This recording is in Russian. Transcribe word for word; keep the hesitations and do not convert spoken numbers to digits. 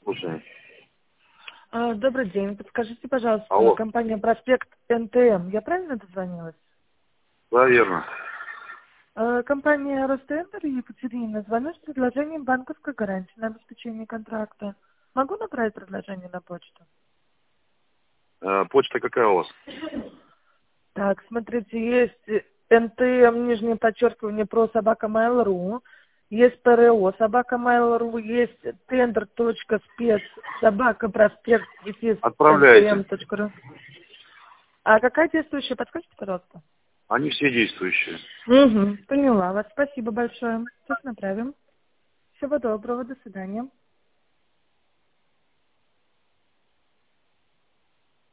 слушаю. А, Добрый день. Подскажите, пожалуйста, Алло. компания «Проспект эн тэ эм». Я правильно дозвонилась? Да, верно. А, Компания «Ростендер» Екатерина звонит с предложением банковской гарантии на обеспечение контракта. Могу направить предложение на почту? Э, почта какая у вас? Так, смотрите, есть эн тэ эм, нижнее подчеркивание, про собака mail.ru, есть пэ эр о собака mail.ru, есть тендер.спец собака проспект эн тэ эм Отправляйте. точка ру. А какая действующая? Подскажите, пожалуйста. Они все действующие. Угу, поняла вас. Спасибо большое. Сейчас направим. Всего доброго. До свидания.